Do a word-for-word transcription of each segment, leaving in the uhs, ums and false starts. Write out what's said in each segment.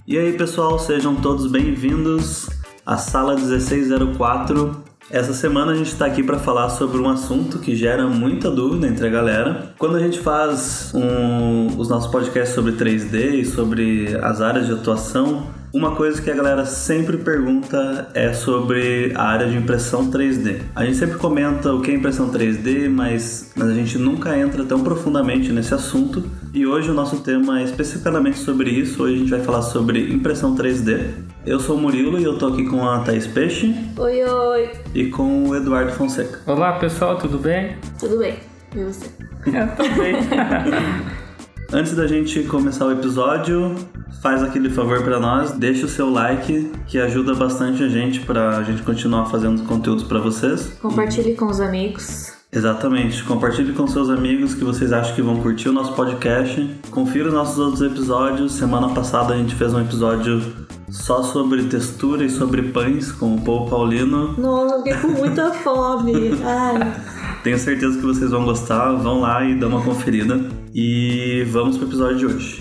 E aí pessoal, sejam todos bem-vindos à Sala dezesseis zero quatro. Essa semana a gente está aqui para falar sobre um assunto que gera muita dúvida entre a galera. Quando a gente faz um, os nossos podcasts sobre três D e sobre as áreas de atuação, uma coisa que a galera sempre pergunta é sobre a área de impressão três D. A gente sempre comenta o que é impressão três D, mas, mas a gente nunca entra tão profundamente nesse assunto. E hoje o nosso tema é especificamente sobre isso. Hoje a gente vai falar sobre impressão três D. Eu sou o Murilo e eu tô aqui com a Thaís Peixe. Oi, oi. E com o Eduardo Fonseca. Olá pessoal, tudo bem? Tudo bem. E você? Eu tô bem. Antes da gente começar o episódio, faz aquele favor pra nós, deixa o seu like, que ajuda bastante a gente pra gente continuar fazendo conteúdos pra vocês. Compartilhe com os amigos. Exatamente, compartilhe com seus amigos que vocês acham que vão curtir o nosso podcast. Confira os nossos outros episódios. Semana passada a gente fez um episódio só sobre textura e sobre pães com o Paul Paulino. Nossa, eu fiquei com muita fome. Ai. Tenho certeza que vocês vão gostar, vão lá e dão uma conferida. E vamos pro episódio de hoje.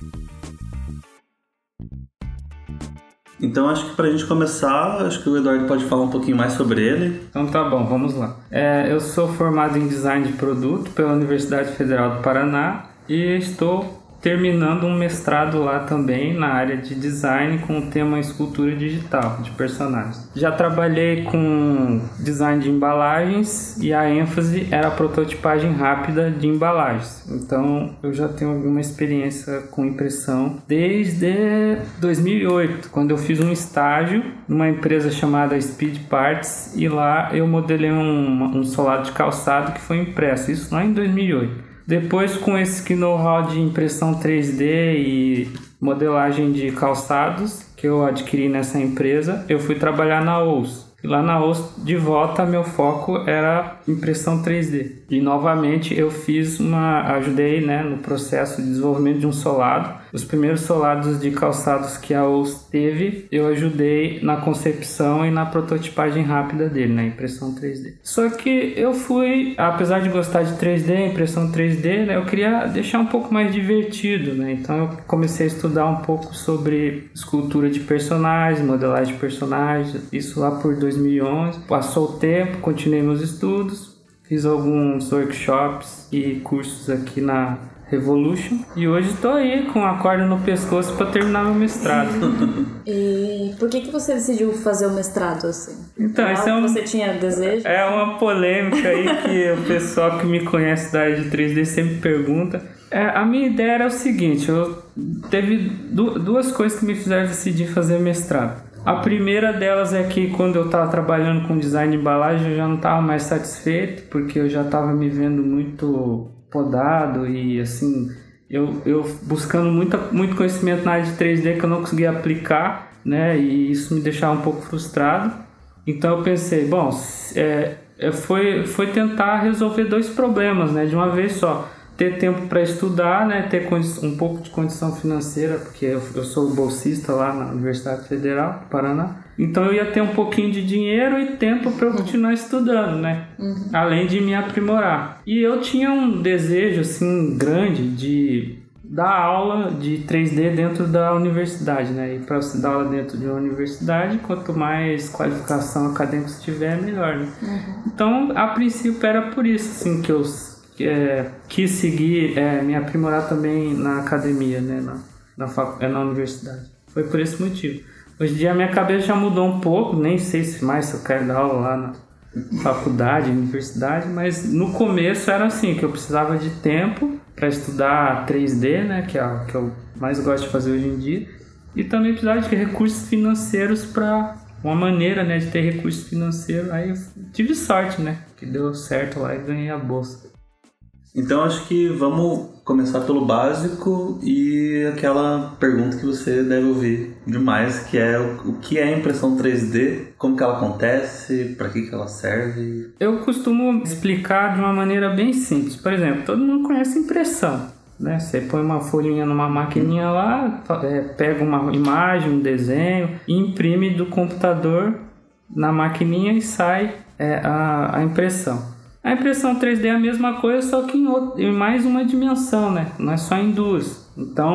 Então acho que pra gente começar, acho que o Eduardo pode falar um pouquinho mais sobre ele. Então tá bom, vamos lá. É, eu sou formado em Design de Produto pela Universidade Federal do Paraná e estou terminando um mestrado lá também na área de design com o tema escultura digital de personagens. Já trabalhei com design de embalagens e a ênfase era a prototipagem rápida de embalagens. Então eu já tenho alguma experiência com impressão desde dois mil e oito, quando eu fiz um estágio numa empresa chamada Speed Parts e lá eu modelei um, um solado de calçado que foi impresso, isso lá em dois mil e oito. Depois, com esse know-how de impressão três D e modelagem de calçados que eu adquiri nessa empresa, eu fui trabalhar na O S. E lá na O S, de volta, meu foco era impressão três D. E novamente eu fiz uma, ajudei né, no processo de desenvolvimento de um solado. Os primeiros solados de calçados que a O S teve, eu ajudei na concepção e na prototipagem rápida dele, na impressão três D. Só que eu fui, apesar de gostar de três D, impressão três D, né, eu queria deixar um pouco mais divertido, né? Então eu comecei a estudar um pouco sobre escultura de personagens, modelagem de personagens, isso lá por dois mil e onze. Passou o tempo, continuei meus estudos, fiz alguns workshops e cursos aqui na Revolution e hoje estou aí com a corda no pescoço para terminar meu mestrado. E por que que você decidiu fazer o mestrado assim? Então, isso é um, você tinha desejo? É uma polêmica aí que o pessoal que me conhece da área de três D sempre pergunta. É, a minha ideia era o seguinte, eu teve du- duas coisas que me fizeram decidir fazer mestrado. A primeira delas é que quando eu estava trabalhando com design de embalagem eu já não estava mais satisfeito, porque eu já estava me vendo muito podado e assim, eu, eu buscando muita, muito conhecimento na área de três D que eu não conseguia aplicar, né, e isso me deixava um pouco frustrado. Então eu pensei, bom, é, foi, foi tentar resolver dois problemas, né, de uma vez só. Ter tempo para estudar, né, ter um pouco de condição financeira, porque eu, eu sou bolsista lá na Universidade Federal do Paraná. Então eu ia ter um pouquinho de dinheiro e tempo para eu continuar estudando, né? Uhum. Além de me aprimorar. E eu tinha um desejo assim grande de dar aula de três D dentro da universidade, né? E para você dar aula dentro de uma universidade, quanto mais qualificação acadêmica você tiver, melhor, né? Uhum. Então, a princípio era por isso assim que eu É, quis seguir, é, me aprimorar também na academia, né, na, na, fac, na universidade. Foi por esse motivo. Hoje em dia a minha cabeça já mudou um pouco, nem sei se mais se eu quero dar aula lá na faculdade, universidade, mas no começo era assim, que eu precisava de tempo para estudar três D, né, que é o que eu mais gosto de fazer hoje em dia, e também precisava de recursos financeiros para uma maneira, né, de ter recursos financeiros. Aí eu tive sorte, né, que deu certo lá e ganhei a bolsa. Então acho que vamos começar pelo básico e aquela pergunta que você deve ouvir demais, que é o, o que é impressão três D, como que ela acontece, para que que ela serve. Eu costumo explicar de uma maneira bem simples. Por exemplo, todo mundo conhece impressão, né? Você põe uma folhinha numa maquininha lá, é, pega uma imagem, um desenho, e imprime do computador na maquininha e sai é, a, a impressão. A impressão três D é a mesma coisa, só que em, outro, em mais uma dimensão, né? Não é só em duas. Então,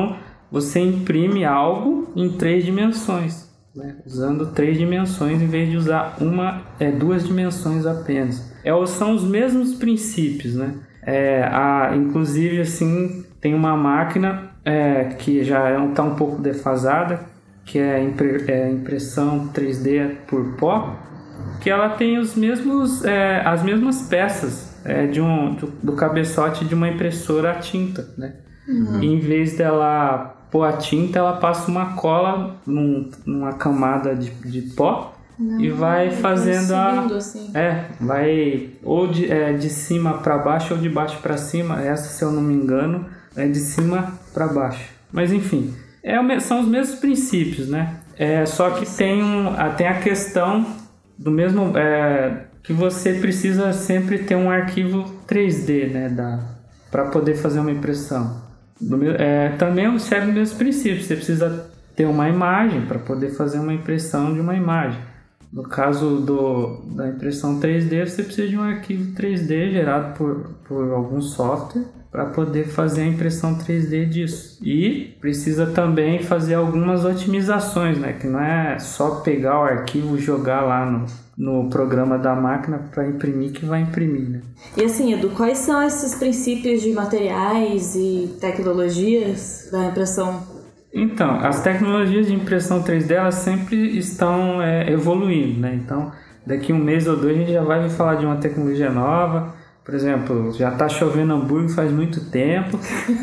você imprime algo em três dimensões, né? Usando três dimensões em vez de usar uma, é, duas dimensões apenas. É, são os mesmos princípios, né? É, a, inclusive, assim, tem uma máquina é, que já está um pouco defasada, que é, impre, é impressão três D por pó, que ela tem os mesmos, é, as mesmas peças é, de um, do, do cabeçote de uma impressora a tinta, né? Uhum. E em vez dela pôr a tinta, ela passa uma cola num, numa camada de, de pó. Não, e vai fazendo a assim. é vai ou de, é, de cima para baixo ou de baixo para cima. Essa, se eu não me engano, é de cima para baixo, mas enfim, é, são os mesmos princípios, né? É, só que tem, um, tem a questão do mesmo é, que você precisa sempre ter um arquivo três D, né, para poder fazer uma impressão. Do, é, também serve os mesmos princípios. Você precisa ter uma imagem para poder fazer uma impressão de uma imagem. No caso do, da impressão três D, você precisa de um arquivo três D gerado por, por algum software para poder fazer a impressão três D disso. E precisa também fazer algumas otimizações, né? Que não é só pegar o arquivo e jogar lá no, no programa da máquina para imprimir que vai imprimir, né? E assim, Edu, quais são esses princípios de materiais e tecnologias da impressão? Então, as tecnologias de impressão três D, elas sempre estão é, evoluindo, né? Então, daqui um mês ou dois a gente já vai falar de uma tecnologia nova. Por exemplo, já está chovendo hambúrguer faz muito tempo.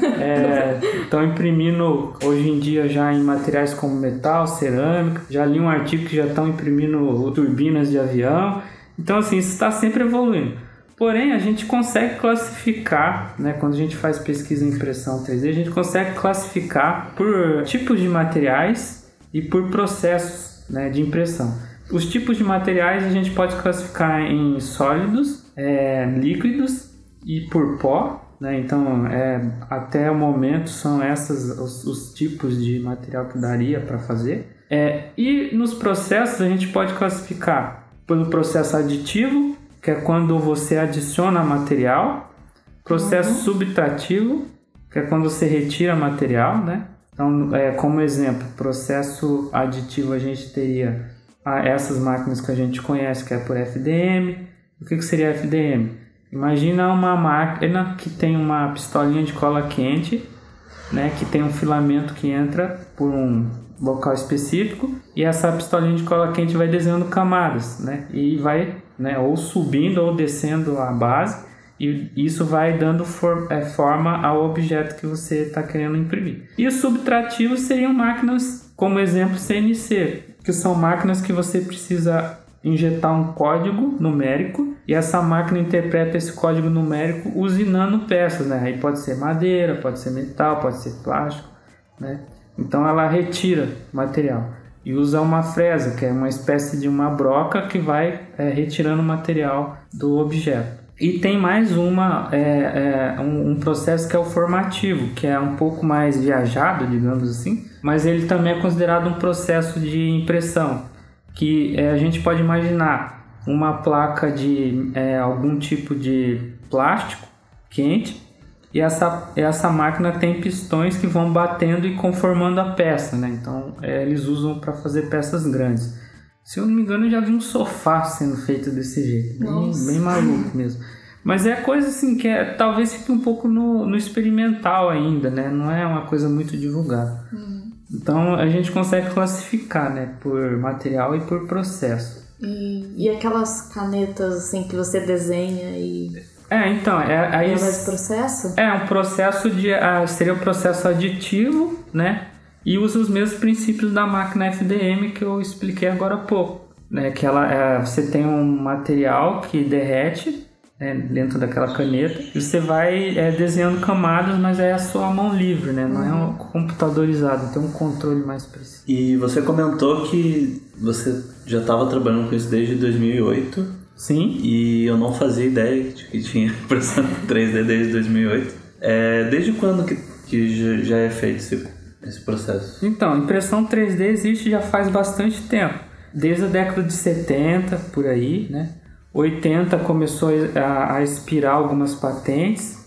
Estão é, imprimindo hoje em dia já em materiais como metal, cerâmica. Já li um artigo que já estão imprimindo turbinas de avião. Então, assim, isso está sempre evoluindo. Porém, a gente consegue classificar, né, quando a gente faz pesquisa em impressão três D, a gente consegue classificar por tipos de materiais e por processos, né, de impressão. Os tipos de materiais a gente pode classificar em sólidos, é, líquidos e por pó, né? Então, é, até o momento são esses os, os tipos de material que daria para fazer. É, e nos processos a gente pode classificar pelo processo aditivo, que é quando você adiciona material, processo uhum. subtrativo, que é quando você retira material, né? Então, é, como exemplo, processo aditivo a gente teria essas máquinas que a gente conhece, que é por F D M. O que, que seria F D M? Imagina uma máquina que tem uma pistolinha de cola quente, né? Que tem um filamento que entra por um local específico e essa pistolinha de cola quente vai desenhando camadas, né? E vai, né, ou subindo ou descendo a base, e isso vai dando for, é, forma ao objeto que você está querendo imprimir. E os subtrativos seriam máquinas, como exemplo, C N C, que são máquinas que você precisa injetar um código numérico e essa máquina interpreta esse código numérico usinando peças, né? Aí pode ser madeira, pode ser metal, pode ser plástico, né? Então ela retira material e usa uma fresa, que é uma espécie de uma broca que vai é, retirando o material do objeto. E tem mais uma, é, é, um, um processo que é o formativo, que é um pouco mais viajado, digamos assim, mas ele também é considerado um processo de impressão, que é, a gente pode imaginar uma placa de é, algum tipo de plástico quente, e essa, essa máquina tem pistões que vão batendo e conformando a peça, né? Então é, eles usam para fazer peças grandes. Se eu não me engano, eu já vi um sofá sendo feito desse jeito, bem, bem maluco mesmo. Mas é coisa assim que é, talvez fique um pouco no, no experimental ainda, né? Não é uma coisa muito divulgada. Uhum. Então a gente consegue classificar, né? Por material e por processo. E, e aquelas canetas assim que você desenha e... É, então... É, aí, é mais processo? É, um processo de... Uh, seria o um processo aditivo, né? E usa os mesmos princípios da máquina F D M que eu expliquei agora há pouco, né? Que ela, é, você tem um material que derrete, né, dentro daquela caneta e você vai é, desenhando camadas, mas é a sua mão livre, né? Não uhum. é um computadorizado, tem um controle mais preciso. E você comentou que você já estava trabalhando com isso desde dois mil e oito. Sim. E eu não fazia ideia de que tinha impressão três D desde dois mil e oito. É, desde quando que, que já é feito esse, esse processo? Então, impressão três D existe já faz bastante tempo. Desde a década de setenta, por aí, né? oitenta começou a, a expirar algumas patentes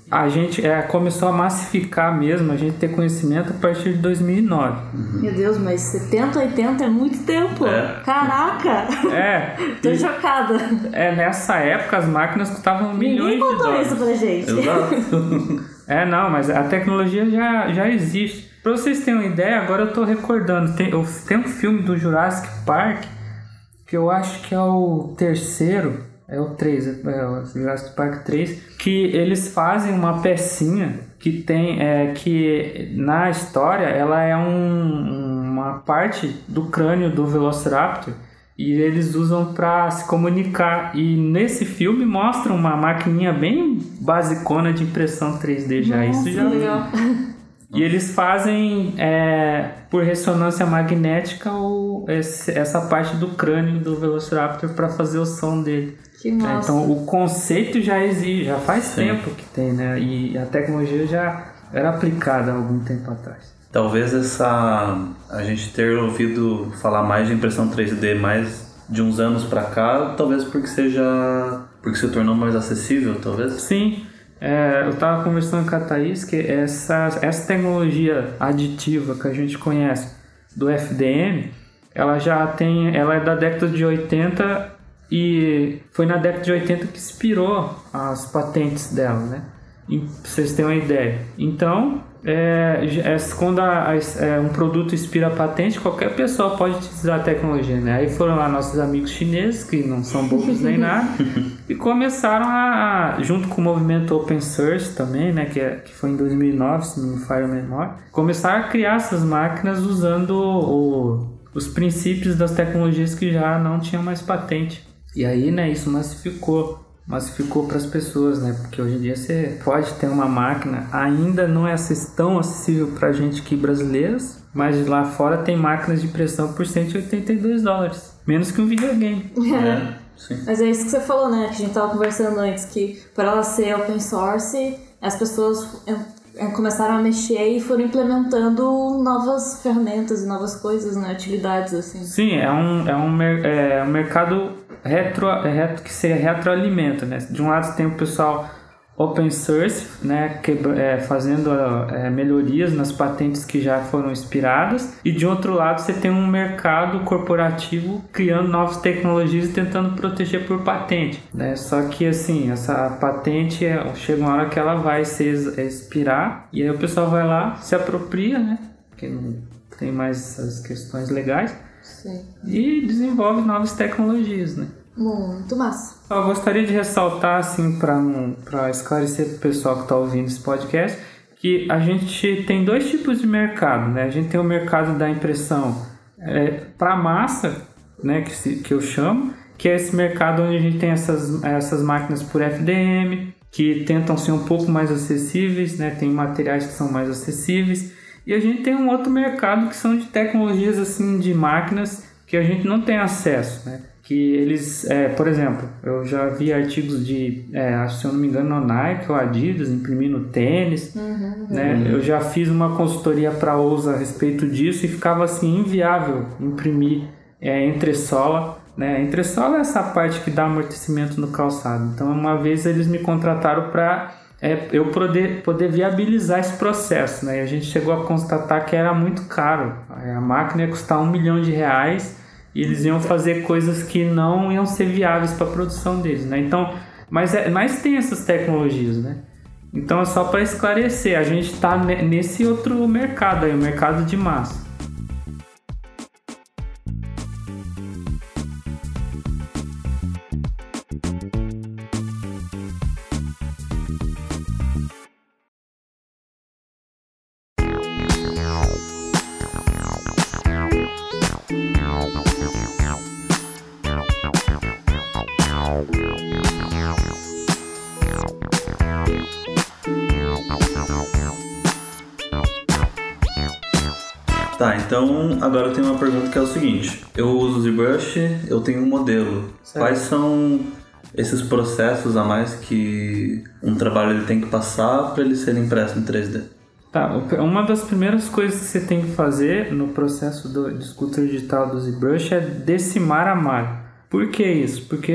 a gente é, começou a massificar mesmo, a gente ter conhecimento a partir de dois mil e nove. Uhum. Meu Deus, mas setenta, oitenta é muito tempo. É. Caraca! É. Tô e, chocada. É, nessa época as máquinas custavam milhões de dólares. Ninguém contou isso pra gente. Exato. É, não, mas a tecnologia já, já existe. Pra vocês terem uma ideia, agora eu tô recordando, tem, tem um filme do Jurassic Park, que eu acho que é o terceiro, é o três, é o Jurassic Park três, que eles fazem uma pecinha que tem, é, que na história ela é um, uma parte do crânio do Velociraptor e eles usam para se comunicar, e nesse filme mostra uma maquininha bem basicona de impressão três D já. Nossa, isso já legal. E eles fazem é, por ressonância magnética o, esse, essa parte do crânio do Velociraptor para fazer o som dele. Que massa. É, então o conceito já existe, já faz Sim. tempo que tem, né? E a tecnologia já era aplicada há algum tempo atrás. Talvez essa a gente ter ouvido falar mais de impressão três D mais de uns anos para cá, talvez porque seja porque se tornou mais acessível, talvez. Sim. É, eu estava conversando com a Thaís que essa, essa tecnologia aditiva que a gente conhece do F D M, ela já tem, ela é da década de oitenta e foi na década de oitenta que inspirou as patentes dela, né? E, pra vocês terem uma ideia. Então, é, é, quando a, a, é, um produto inspira a patente, qualquer pessoa pode utilizar a tecnologia, né? Aí foram lá nossos amigos chineses, que não são bobos nem nada, e começaram a, a, junto com o movimento Open Source também, né? Que, é, que foi em dois mil e nove, se não me falha a memória, começaram a criar essas máquinas usando o, os princípios das tecnologias que já não tinham mais patente. E aí, né, isso massificou. massificou para as pessoas, né? Porque hoje em dia você pode ter uma máquina, ainda não é tão acessível para a gente aqui brasileiros, mas lá fora tem máquinas de impressão por cento e oitenta e dois dólares, menos que um videogame. É, sim. Mas é isso que você falou, né? Que a gente tava conversando antes, que para ela ser open source, as pessoas começaram a mexer e foram implementando novas ferramentas e novas coisas, né? Utilidades, assim. Sim, é um, é um, é um mercado retro, retro, que se retroalimenta, né? De um lado tem o pessoal open source, né? Que, é, fazendo é, melhorias nas patentes que já foram inspiradas, e de outro lado você tem um mercado corporativo criando novas tecnologias e tentando proteger por patente, né? Só que assim, essa patente é, chega uma hora que ela vai se expirar e aí o pessoal vai lá, se apropria, né? Porque não tem mais essas questões legais. Sim. E desenvolve novas tecnologias, né? Muito massa. Eu gostaria de ressaltar, assim, para esclarecer para o pessoal que está ouvindo esse podcast, que a gente tem dois tipos de mercado, né? A gente tem o mercado da impressão é, para massa, né? Que, se, que eu chamo, que é esse mercado onde a gente tem essas, essas máquinas por F D M, que tentam ser um pouco mais acessíveis, né? Tem materiais que são mais acessíveis. E a gente tem um outro mercado que são de tecnologias, assim, de máquinas que a gente não tem acesso, né? Que eles, é, por exemplo, eu já vi artigos de, é, se eu não me engano, no Nike ou Adidas, imprimindo tênis, uhum, né? Uhum. Eu já fiz uma consultoria para a Ousa a respeito disso e ficava, assim, inviável imprimir é, entressola, né? Entressola é essa parte que dá amortecimento no calçado. Então, uma vez eles me contrataram para... É, eu poder, poder viabilizar esse processo, né? E a gente chegou a constatar que era muito caro. A máquina ia custar um milhão de reais e eles iam fazer coisas que não iam ser viáveis para a produção deles, né? Então, mas, é, mas tem essas tecnologias, né? Então é só para esclarecer, a gente está nesse outro mercado aí, o mercado de massa. Tá, então agora eu tenho uma pergunta que é o seguinte: eu uso o ZBrush, eu tenho um modelo. Certo. Quais são esses processos a mais que um trabalho ele tem que passar para ele ser impresso em três D? Tá, uma das primeiras coisas que você tem que fazer no processo do, de escultura digital do ZBrush é decimar a malha. Por que isso? Porque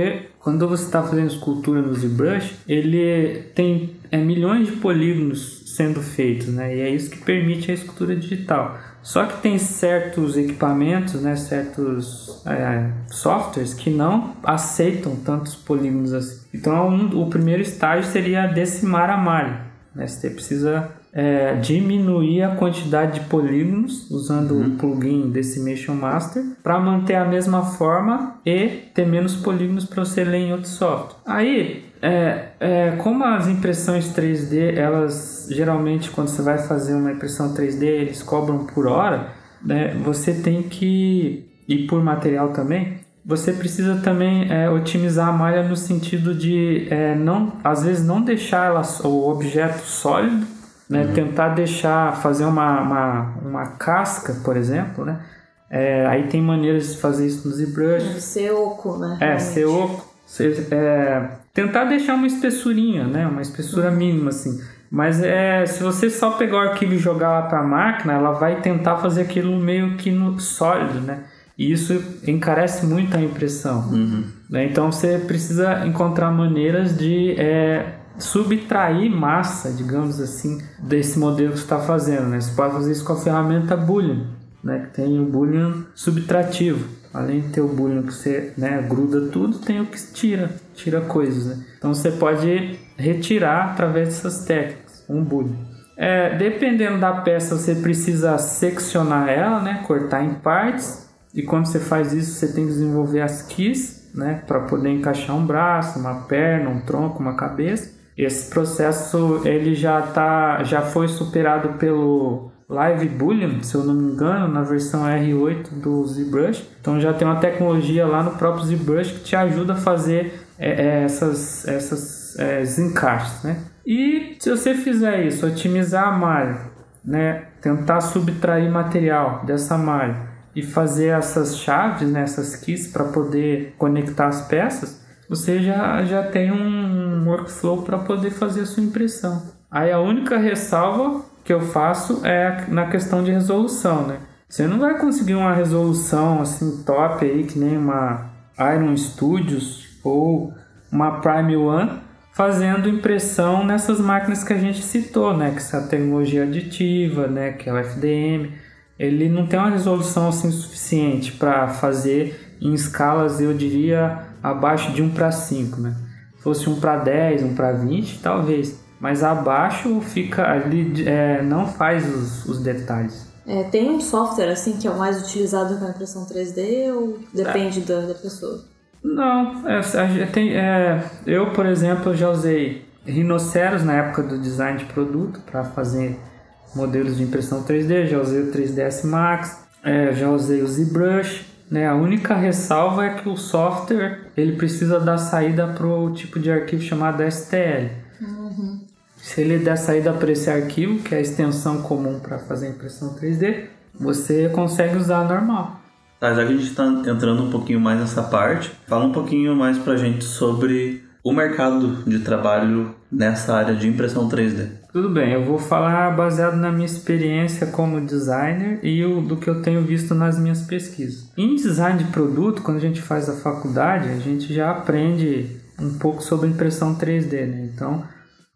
quando você está fazendo escultura no ZBrush, ele tem é, milhões de polígonos sendo feitos, né? E é isso que permite a escultura digital. Só que tem certos equipamentos, né, certos é, softwares que não aceitam tantos polígonos assim. Então, um, o primeiro estágio seria decimar a malha, né? Você precisa é, diminuir a quantidade de polígonos usando uhum. o plugin Decimation Master para manter a mesma forma e ter menos polígonos para você ler em outro software. Aí, é, é, como as impressões três D, elas geralmente quando você vai fazer uma impressão três D, eles cobram por hora, né? Você tem que, e por material também, você precisa também é, otimizar a malha no sentido de, é, não, às vezes, não deixar ela, o objeto sólido, né? Uhum. Tentar deixar, fazer uma, uma, uma casca, por exemplo, né? É, aí tem maneiras de fazer isso no ZBrush. Deve ser oco, né? É, ser oco. Ser, é, tentar deixar uma espessurinha, né? Uma espessura uhum. mínima, assim. Mas é, se você só pegar o arquivo e jogar lá para a máquina, ela vai tentar fazer aquilo meio que no sólido, né? E isso encarece muito a impressão. Uhum. Né? Então você precisa encontrar maneiras de é, subtrair massa, digamos assim, desse modelo que você está fazendo. Né? Você pode fazer isso com a ferramenta Boolean, né? Que tem o Boolean subtrativo. Além de ter o Boolean que você, né, gruda tudo, tem o que tira, tira coisas. Né? Então você pode retirar através dessas técnicas, um Boolean. É, dependendo da peça, você precisa seccionar ela, né, cortar em partes. E quando você faz isso, você tem que desenvolver as keys, né, para poder encaixar um braço, uma perna, um tronco, uma cabeça. Esse processo ele já, tá, já foi superado pelo Live Boolean, se eu não me engano, na versão R oito do ZBrush. Então já tem uma tecnologia lá no próprio ZBrush que te ajuda a fazer é, é, essas, essas, é, esses encaixes, né? E se você fizer isso, otimizar a malha, né, tentar subtrair material dessa malha e fazer essas chaves, né, essas keys para poder conectar as peças, você já, já tem um workflow para poder fazer a sua impressão. Aí a única ressalva que eu faço é na questão de resolução, né? Você não vai conseguir uma resolução assim top aí, que nem uma Iron Studios ou uma Prime One, fazendo impressão nessas máquinas que a gente citou, né? Que essa tecnologia aditiva, né? Que é o F D M. Ele não tem uma resolução assim suficiente para fazer em escalas, eu diria, abaixo de um para cinco, né? Se fosse um para dez, um para vinte, talvez. Mas abaixo fica ali, é, não faz os, os detalhes. É, tem um software assim que é o mais utilizado para impressão três D ou depende é. da, da pessoa? Não, é, tem, é, eu, por exemplo, já usei Rhinoceros na época do design de produto para fazer modelos de impressão três D, já usei o três D S Max, é, já usei o ZBrush, né? A única ressalva é que o software ele precisa dar saída para o tipo de arquivo chamado S T L. Uhum. Se ele der saída para esse arquivo, que é a extensão comum para fazer impressão três D, você consegue usar normal. Tá, já que a gente está entrando um pouquinho mais nessa parte, fala um pouquinho mais pra gente sobre o mercado de trabalho nessa área de impressão três D. Tudo bem, eu vou falar baseado na minha experiência como designer e o, do que eu tenho visto nas minhas pesquisas. Em design de produto, quando a gente faz a faculdade, a gente já aprende um pouco sobre impressão três D, né? Então,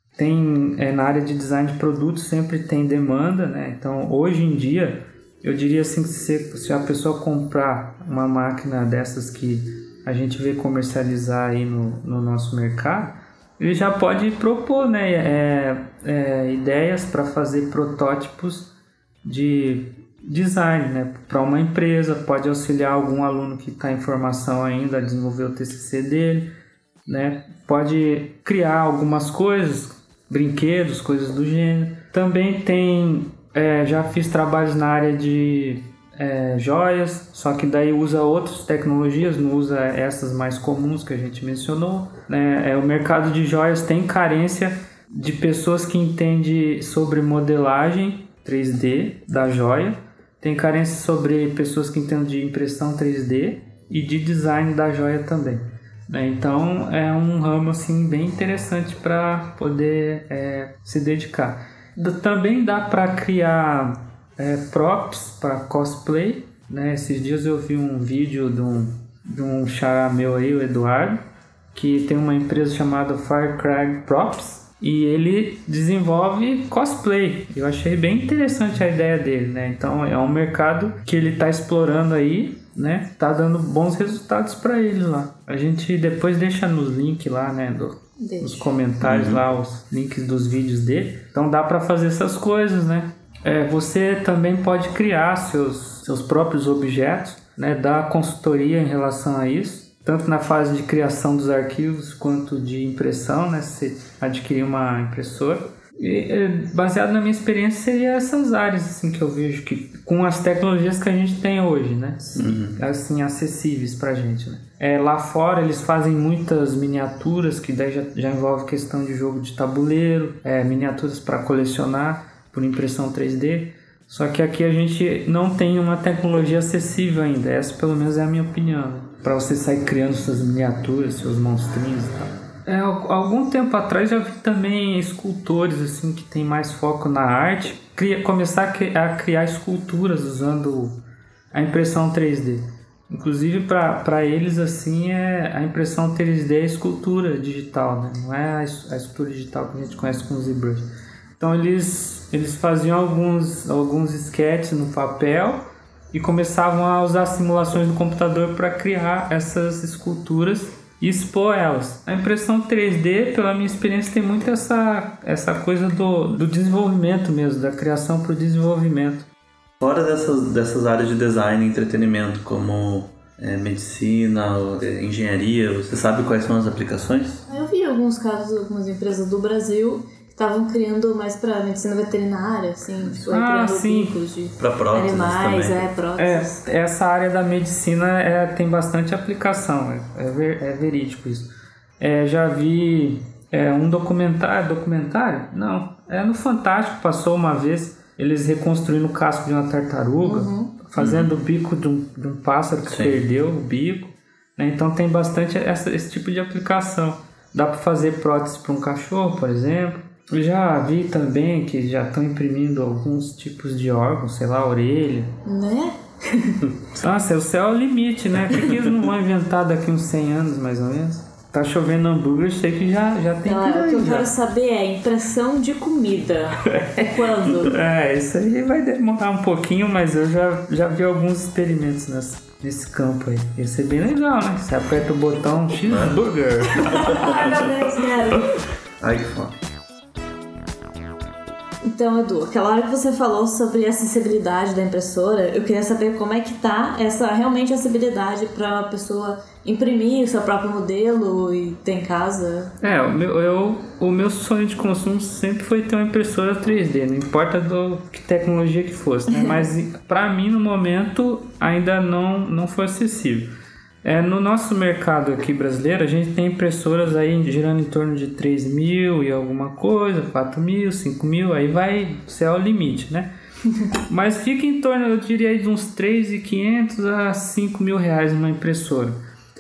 tem, é, na área de design de produto sempre tem demanda, né? Então, hoje em dia, eu diria assim que se, se a pessoa comprar uma máquina dessas que a gente vê comercializar aí no, no nosso mercado, ele já pode propor, né, é, é, ideias para fazer protótipos de design, né, para uma empresa, pode auxiliar algum aluno que está em formação ainda a desenvolver o T C C dele, né, pode criar algumas coisas, brinquedos, coisas do gênero. Também tem, é, já fiz trabalhos na área de é, joias, só que daí usa outras tecnologias, não usa essas mais comuns que a gente mencionou, né? É, o mercado de joias tem carência de pessoas que entendem sobre modelagem três D da joia, tem carência sobre pessoas que entendem de impressão três D e de design da joia também. Então é um ramo assim, bem interessante para poder é, se dedicar. Também dá para criar é, props para cosplay, né? Esses dias eu vi um vídeo de um, de um xará meu aí, o Eduardo, que tem uma empresa chamada Firecrag Props, e ele desenvolve cosplay. Eu achei bem interessante a ideia dele, né? Então é um mercado que ele está explorando aí, né? Tá dando bons resultados para ele lá. A gente depois deixa nos links lá, né? Do, nos comentários uhum. lá os links dos vídeos dele. Então dá para fazer essas coisas, né? É, você também pode criar seus, seus próprios objetos, né? Dar consultoria em relação a isso, tanto na fase de criação dos arquivos quanto de impressão, né? Se você adquirir uma impressora. E, baseado na minha experiência, seria essas áreas assim, que eu vejo que com as tecnologias que a gente tem hoje, né? Uhum. Assim, acessíveis pra gente, né? É, lá fora eles fazem muitas miniaturas, que daí já, já envolve questão de jogo de tabuleiro, é, miniaturas para colecionar por impressão três D. Só que aqui a gente não tem uma tecnologia acessível ainda. Essa pelo menos é a minha opinião, né? Para você sair criando suas miniaturas, seus monstrinhos e tal. É, algum tempo atrás já vi também escultores assim, que tem mais foco na arte cria, começar a criar esculturas usando a impressão três D. Inclusive para eles assim, é, a impressão três D é escultura digital, né? Não é a, a escultura digital que a gente conhece com o ZBrush. Então eles, eles faziam alguns, alguns sketches no papel e começavam a usar simulações do computador para criar essas esculturas e expor elas. A impressão três D, pela minha experiência, tem muito essa, essa coisa do, do desenvolvimento mesmo, da criação para o desenvolvimento. Fora dessas, dessas áreas de design e entretenimento, como é, medicina, engenharia, você sabe quais são as aplicações? Eu vi alguns casos, algumas empresas do Brasil estavam criando mais para medicina veterinária, assim, tipo, ah, criando sim. bicos de pra próteses animais, também. é, próteses. É, essa área da medicina é, tem bastante aplicação, é, é, ver, é verídico isso. É, já vi é, um documentário, documentário? Não, é no Fantástico, passou uma vez, eles reconstruindo o casco de uma tartaruga, uhum. fazendo uhum. o bico de um, de um pássaro que Sim. perdeu o bico, né? Então tem bastante essa, esse tipo de aplicação. Dá para fazer prótese para um cachorro, por exemplo. Eu já vi também que já estão imprimindo alguns tipos de órgãos, sei lá, orelha. Né? Nossa, o céu é o limite, né? O que, que eles não vão inventar daqui uns cem anos, mais ou menos? Tá chovendo hambúrguer, eu sei que já, já tem Galera, tudo aí, o que eu já. quero saber é impressão de comida. Quando? É, isso aí vai demorar um pouquinho, mas eu já, já vi alguns experimentos nessa, nesse campo aí. Ia ser bem legal, né? Você aperta o botão cheeseburger. Ai, meu Deus, quero. Ai, que foda. Então, Edu, aquela hora que você falou sobre a acessibilidade da impressora, eu queria saber como é que tá essa realmente acessibilidade para a pessoa imprimir o seu próprio modelo e ter em casa. É, o meu, eu, o meu sonho de consumo sempre foi ter uma impressora três D, não importa do que tecnologia que fosse, né? Mas para mim, no momento, ainda não, não foi acessível. É, no nosso mercado aqui brasileiro, a gente tem impressoras aí girando em torno de três mil e alguma coisa, quatro mil, cinco mil, aí vai, isso é o limite, né? Mas fica em torno, eu diria, de uns três mil e quinhentos a cinco mil reais uma impressora.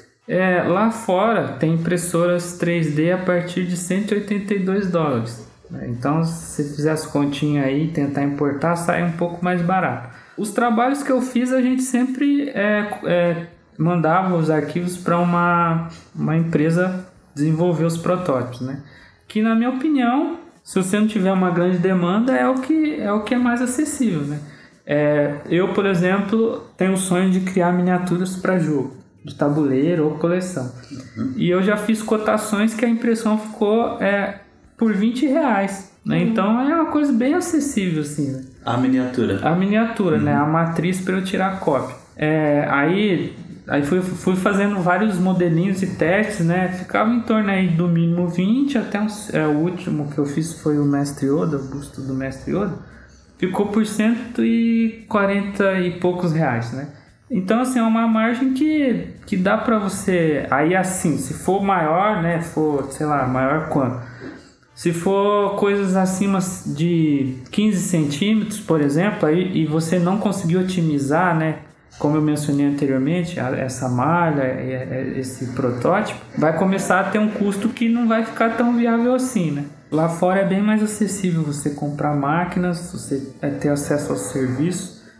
É, lá fora tem impressoras três D a partir de cento e oitenta e dois dólares. Né? Então, se você fizer as continhas aí e tentar importar, sai um pouco mais barato. Os trabalhos que eu fiz, a gente sempre... É, é, mandava os arquivos para uma, uma empresa desenvolver os protótipos, né? Que, na minha opinião, se você não tiver uma grande demanda, é o que é, o que é mais acessível, né? É, eu, por exemplo, tenho o sonho de criar miniaturas para jogo, de tabuleiro ou coleção. Uhum. E eu já fiz cotações que a impressão ficou é, por vinte reais, né? Uhum. Então é uma coisa bem acessível, assim, né? A miniatura. A miniatura, uhum. né? A matriz para eu tirar a cópia. É, aí... Aí fui, fui fazendo vários modelinhos e testes, né? Ficava em torno aí do mínimo vinte até uns, é, o último que eu fiz foi o Mestre Yoda, o busto do Mestre Yoda. Ficou por cento e quarenta e poucos reais, né? Então, assim, é uma margem que, que dá pra você... Aí, assim, se for maior, né? For, sei lá, maior quanto? Se for coisas acima de quinze centímetros, por exemplo, aí, e você não conseguir otimizar, né? Como eu mencionei anteriormente, essa malha, esse protótipo, vai começar a ter um custo que não vai ficar tão viável assim, né? Lá fora é bem mais acessível você comprar máquinas, você ter acesso aos serviços,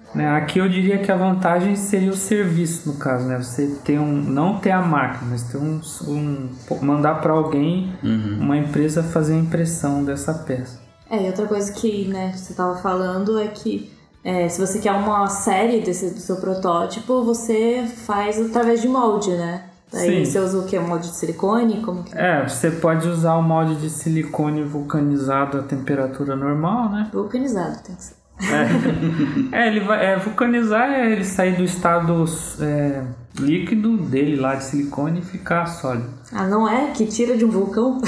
Né? Aqui eu diria que a vantagem seria o serviço, no caso, né? Você ter um, não ter a máquina, mas ter um, um mandar para alguém, uhum. uma empresa fazer a impressão dessa peça. É, e outra coisa que, né, você estava falando é que é, se você quer uma série desse, do seu protótipo, você faz através de molde, né? Aí você usa o que? Um molde de silicone? Como que... É, você pode usar o molde de silicone vulcanizado a temperatura normal, né? Vulcanizado tem que ser. É, é ele vai é, vulcanizar é ele sair do estado é, líquido dele lá de silicone e ficar sólido. Ah, não é? Que tira de um vulcão?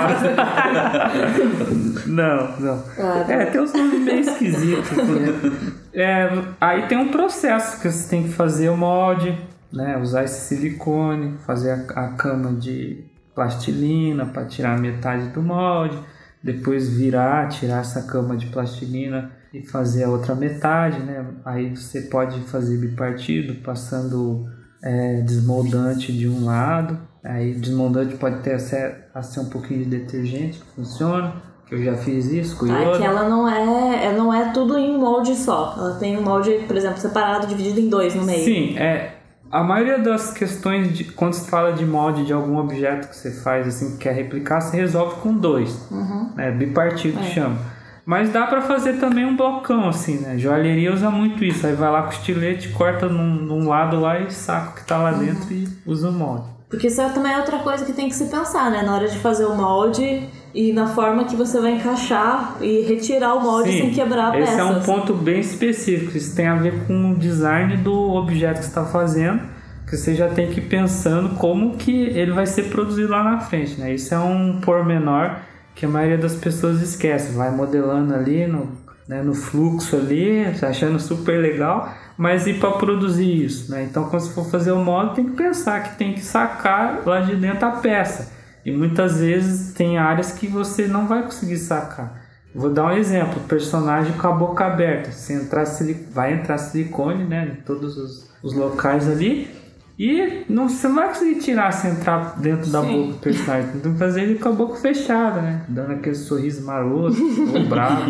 Não, não. Ah, é, tem uns nomes meio esquisitos. Né? É, aí tem um processo que você tem que fazer o molde, né? Usar esse silicone, fazer a, a cama de plastilina para tirar metade do molde, depois virar, tirar essa cama de plastilina e fazer a outra metade, né? Aí você pode fazer bipartido, passando é, desmoldante de um lado. Aí desmoldante pode ter assim, um pouquinho de detergente que funciona, que eu já fiz isso com tá, iodo. É que ela não é, ela não é tudo em um molde só. Ela tem um molde, por exemplo, separado, dividido em dois no meio. Sim, é... A maioria das questões, de, quando se fala de molde de algum objeto que você faz, assim, que quer replicar, você resolve com dois, uhum. né? Bipartido é. chama. Mas dá pra fazer também um blocão, assim, né? Joalheria usa muito isso. Aí vai lá com o estilete, corta num, num lado lá e saca o que tá lá uhum. dentro e usa o molde. Porque isso também é outra coisa que tem que se pensar, né? Na hora de fazer o molde e na forma que você vai encaixar e retirar o molde Sim, sem quebrar a peça. Esse é um ponto bem específico. Isso tem a ver com o design do objeto que você está fazendo, que você já tem que ir pensando como que ele vai ser produzido lá na frente, né? Isso é um pormenor que a maioria das pessoas esquece. Vai modelando ali no, né, no fluxo ali, achando super legal, mas e para produzir isso, né? Então, quando você for fazer o molde, tem que pensar que tem que sacar lá de dentro a peça. E muitas vezes tem áreas que você não vai conseguir sacar. Vou dar um exemplo, personagem com a boca aberta. Você entrar, vai entrar silicone, né, em todos os, os locais ali, e não, você não vai conseguir tirar se entrar dentro da Sim. boca do personagem. Tem que fazer ele com a boca fechada, né, dando aquele sorriso maroto, ou bravo.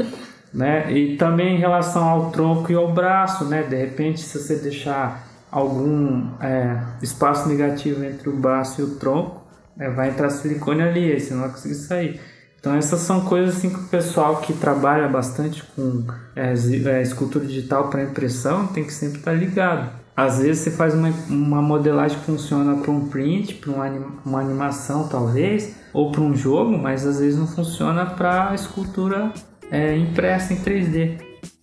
Né? E também em relação ao tronco e ao braço, né? De repente, se você deixar algum é, espaço negativo entre o braço e o tronco, é, vai entrar silicone ali, aí você não vai conseguir sair. Então essas são coisas assim que o pessoal que trabalha bastante com é, é, escultura digital para impressão tem que sempre estar ligado. Às vezes você faz uma, uma modelagem que funciona para um print, para uma, anima, uma animação talvez, ou para um jogo, mas às vezes não funciona para escultura é, impressa em três D.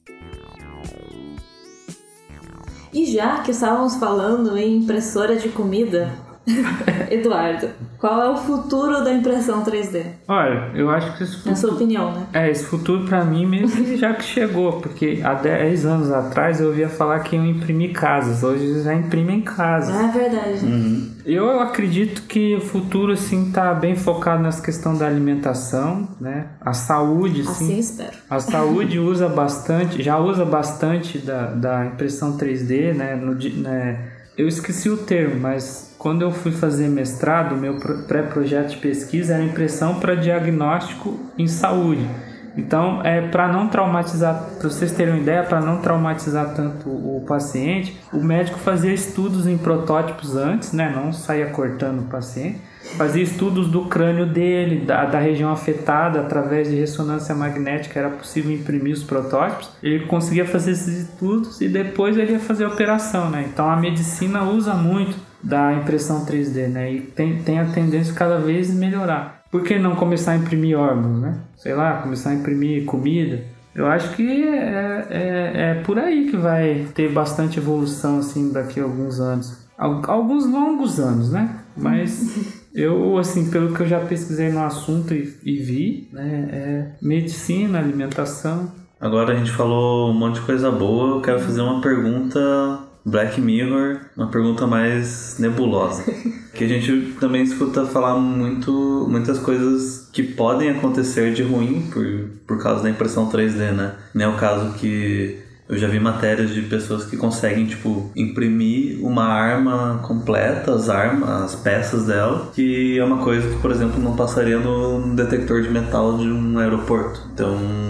E já que estávamos falando em impressora de comida, Eduardo, qual é o futuro da impressão três D? Olha, eu acho que esse futuro... Na sua opinião, né? É, esse futuro pra mim mesmo já que chegou, porque há dez anos atrás eu ouvia falar que iam imprimir casas, hoje já imprimem casas. É verdade. Uhum. Eu acredito que o futuro, assim, tá bem focado nessa questão da alimentação, né? A saúde, assim... Assim espero. A saúde usa bastante, já usa bastante da, da impressão três D, né? No, né? Eu esqueci o termo, mas quando eu fui fazer mestrado, meu pré-projeto de pesquisa era impressão para diagnóstico em saúde. Então, é para não traumatizar, para vocês terem uma ideia, para não traumatizar tanto o paciente, o médico fazia estudos em protótipos antes, né? Não saía cortando o paciente, fazia estudos do crânio dele, da, da região afetada, através de ressonância magnética era possível imprimir os protótipos. Ele conseguia fazer esses estudos e depois ele ia fazer a operação, né? Então a medicina usa muito da impressão três D, né? E tem, tem a tendência cada vez melhorar. Por que não começar a imprimir órgãos, né? Sei lá, começar a imprimir comida. Eu acho que é, é, é por aí que vai ter bastante evolução, assim, daqui a alguns anos. Alguns longos anos, né? Mas eu, assim, pelo que eu já pesquisei no assunto e, e vi, né? É medicina, alimentação. Agora a gente falou um monte de coisa boa, eu quero fazer uma pergunta... Black Mirror, uma pergunta mais nebulosa. Que a gente também escuta falar muito, muitas coisas que podem acontecer de ruim por, por causa da impressão três D, né? Não é o caso que eu já vi matérias de pessoas que conseguem, tipo, imprimir uma arma completa, as armas, as peças dela, que é uma coisa que, por exemplo, não passaria no detector de metal de um aeroporto. Então...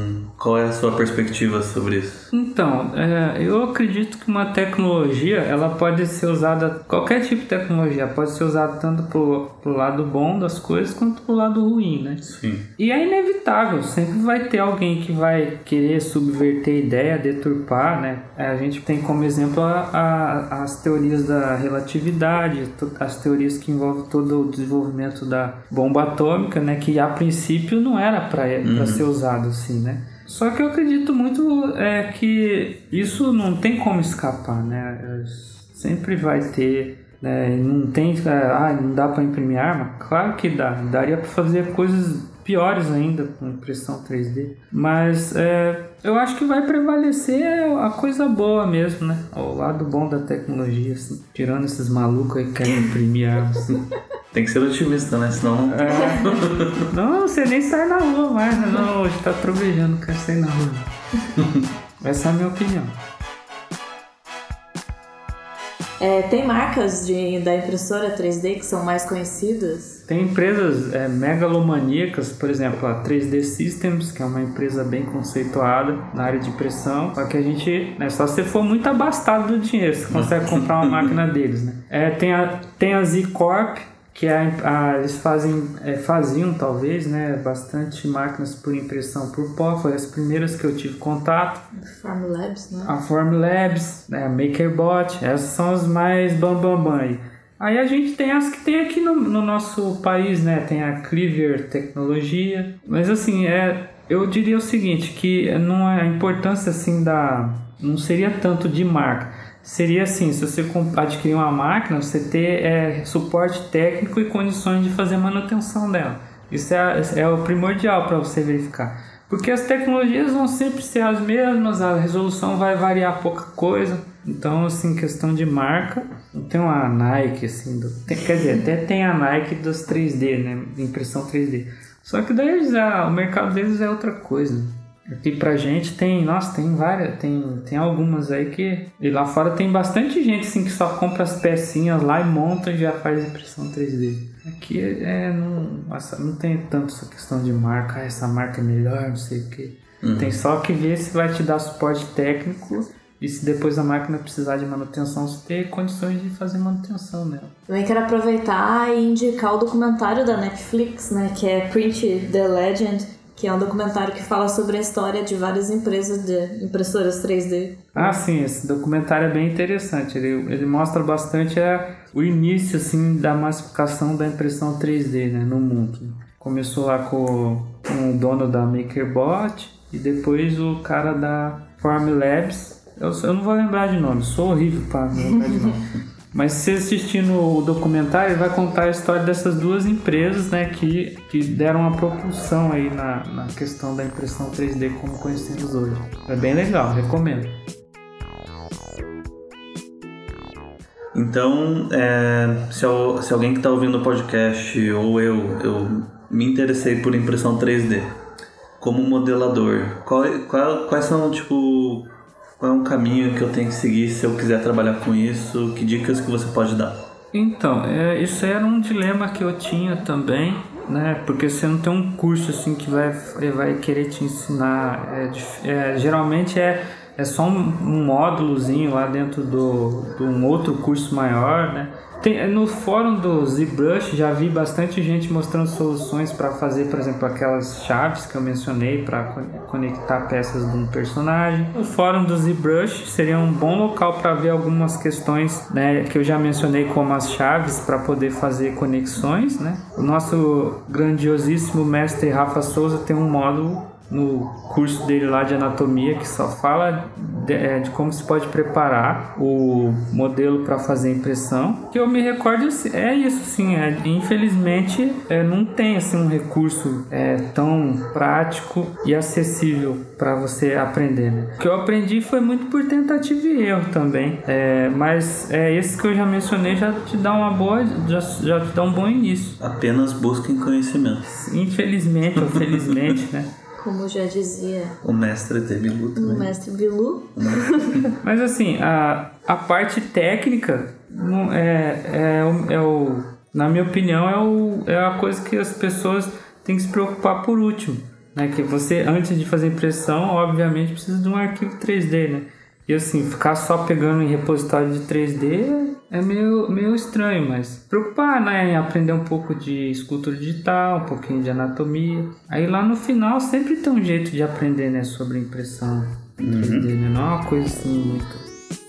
Qual é a sua perspectiva sobre isso? Então, é, eu acredito que uma tecnologia, ela pode ser usada, qualquer tipo de tecnologia, pode ser usada tanto pro, pro lado bom das coisas quanto pro lado ruim, né? Sim. E é inevitável, sempre vai ter alguém que vai querer subverter a ideia, deturpar, né? A gente tem como exemplo a, a, as teorias da relatividade, as teorias que envolvem todo o desenvolvimento da bomba atômica, né? Que a princípio não era para uhum. ser usado assim, né? Só que eu acredito muito é, que isso não tem como escapar, né? Sempre vai ter, né? Não tem, ah, não dá para imprimir arma? Claro que dá, daria para fazer coisas piores ainda com impressão três D. Mas é, eu acho que vai prevalecer a coisa boa mesmo, né? O lado bom da tecnologia, assim, tirando esses malucos aí que querem imprimir arma, assim. Tem que ser otimista, né? Senão... É... Não, você nem sai na rua mais, né? Não, hoje tá trovejando, não quero sair na rua. Essa é a minha opinião. É, tem marcas de, da impressora três D que são mais conhecidas? Tem empresas é, megalomaníacas, por exemplo, a três D Systems, que é uma empresa bem conceituada na área de impressão, só que a gente, né, só se for muito abastado do dinheiro, você consegue comprar uma máquina deles, né? É, tem, a, tem a Z-Corp, que a, a, eles fazem, é, faziam talvez, né, bastante máquinas por impressão por pó, foi as primeiras que eu tive contato. Formlabs, né? A Formlabs, né, a MakerBot, essas são as mais bambambam bam, bam aí. Aí a gente tem as que tem aqui no, no nosso país, né, tem a Cleaver Tecnologia, mas assim, é, eu diria o seguinte, que não é a importância assim da, não seria tanto de marca. Seria assim, se você adquirir uma máquina, você ter é, suporte técnico e condições de fazer manutenção dela. Isso é, é o primordial para você verificar. Porque as tecnologias vão sempre ser as mesmas, a resolução vai variar pouca coisa. Então, assim, questão de marca, não tem uma Nike, assim, do, tem, quer dizer, até tem a Nike dos três D, né, impressão três D. Só que daí já, o mercado deles é outra coisa. Aqui pra gente tem, nossa, tem várias, tem, tem algumas aí que... E lá fora tem bastante gente assim que só compra as pecinhas lá e monta e já faz impressão três D. Aqui é, não, nossa, não tem tanto essa questão de marca, ah, essa marca é melhor, não sei o que. Uhum. Tem só que ver se vai te dar suporte técnico e se depois a máquina precisar de manutenção, você ter condições de fazer manutenção nela. Também quero aproveitar e indicar o documentário da Netflix, né, que é Print the Legend, que é um documentário que fala sobre a história de várias empresas de impressoras três D. Ah, sim, esse documentário é bem interessante. Ele, ele mostra bastante é, o início assim, da massificação da impressão três D, né, no mundo. Começou lá com, com o dono da MakerBot e depois o cara da Formlabs. Eu, eu não vou lembrar de nome, sou horrível para lembrar de nome. Mas se você assistir no documentário, ele vai contar a história dessas duas empresas, né, que, que deram uma propulsão aí na, na questão da impressão três D como conhecemos hoje. É bem legal, recomendo. Então, é, se, eu, se alguém que está ouvindo o podcast ou eu, eu me interessei por impressão três D como modelador, qual, qual, quais são, tipo... Qual é um caminho que eu tenho que seguir se eu quiser trabalhar com isso? Que dicas que você pode dar? Então, é, isso era um dilema que eu tinha também, né? Porque você não tem um curso assim que vai, vai querer te ensinar. É, é, geralmente é, é só um, um módulozinho lá dentro do, de um outro curso maior, né? Tem, no fórum do ZBrush já vi bastante gente mostrando soluções para fazer, por exemplo, aquelas chaves que eu mencionei para conectar peças de um personagem. O fórum do ZBrush seria um bom local para ver algumas questões, né, que eu já mencionei, como as chaves para poder fazer conexões, né? O nosso grandiosíssimo mestre Rafa Souza tem um módulo no curso dele lá de anatomia que só fala de, é, de como se pode preparar o modelo para fazer impressão. Que eu me recordo é isso, sim. É, infelizmente é, não tem assim um recurso é, tão prático e acessível para você aprender, né? O que eu aprendi foi muito por tentativa e erro também. É, mas é, esse que eu já mencionei já te dá uma boa, já, já te dá um bom início. Apenas busquem conhecimento. Infelizmente ou felizmente, né? Como já dizia o mestre de Bilu também. O mestre Bilu. Mas assim, a, a parte técnica não é, é, o, é o, na minha opinião, é, o, é a coisa que as pessoas têm que se preocupar por último. né? Que você, antes de fazer impressão, obviamente precisa de um arquivo três D, né? E assim, ficar só pegando em repositório de três D é meio, meio estranho, mas preocupar, né, em aprender um pouco de escultura digital, um pouquinho de anatomia. Aí lá no final sempre tem um jeito de aprender, né, sobre impressão três D, né? Não é uma coisa assim muito...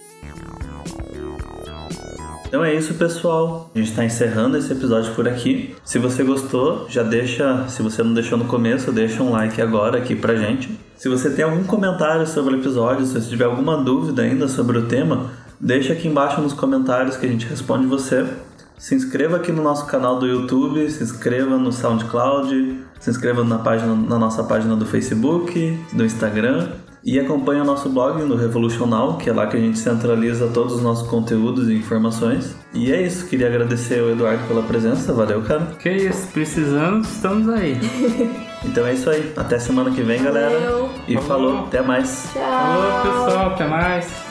Então é isso, pessoal. A gente está encerrando esse episódio por aqui. Se você gostou, já deixa, se você não deixou no começo, deixa um like agora aqui pra gente. Se você tem algum comentário sobre o episódio, se você tiver alguma dúvida ainda sobre o tema, deixa aqui embaixo nos comentários que a gente responde você. Se inscreva aqui no nosso canal do YouTube, se inscreva no SoundCloud, se inscreva na, página, na nossa página do Facebook, do Instagram. E acompanhe o nosso blog no Revolution Now, que é lá que a gente centraliza todos os nossos conteúdos e informações. E é isso, queria agradecer ao Eduardo pela presença, valeu, cara. Que isso, precisando, estamos aí. Então é isso aí, até semana que vem, galera. Valeu. E falou, até mais. Tchau. Falou, pessoal, até mais.